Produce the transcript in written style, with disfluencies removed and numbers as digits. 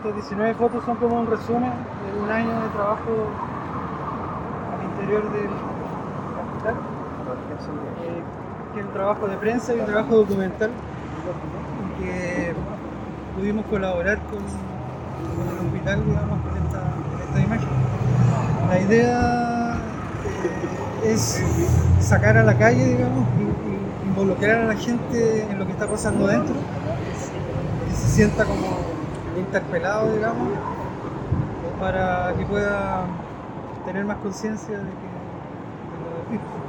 estas 19 fotos son como un resumen de un año de trabajo al interior del hospital, que es un trabajo de prensa y un trabajo documental, y que pudimos colaborar con el hospital, digamos, con esta imagen. La idea es sacar a la calle, digamos, y involucrar a la gente en lo que está pasando dentro, que se sienta como interpelado, digamos, para que pueda tener más conciencia de lo del virus.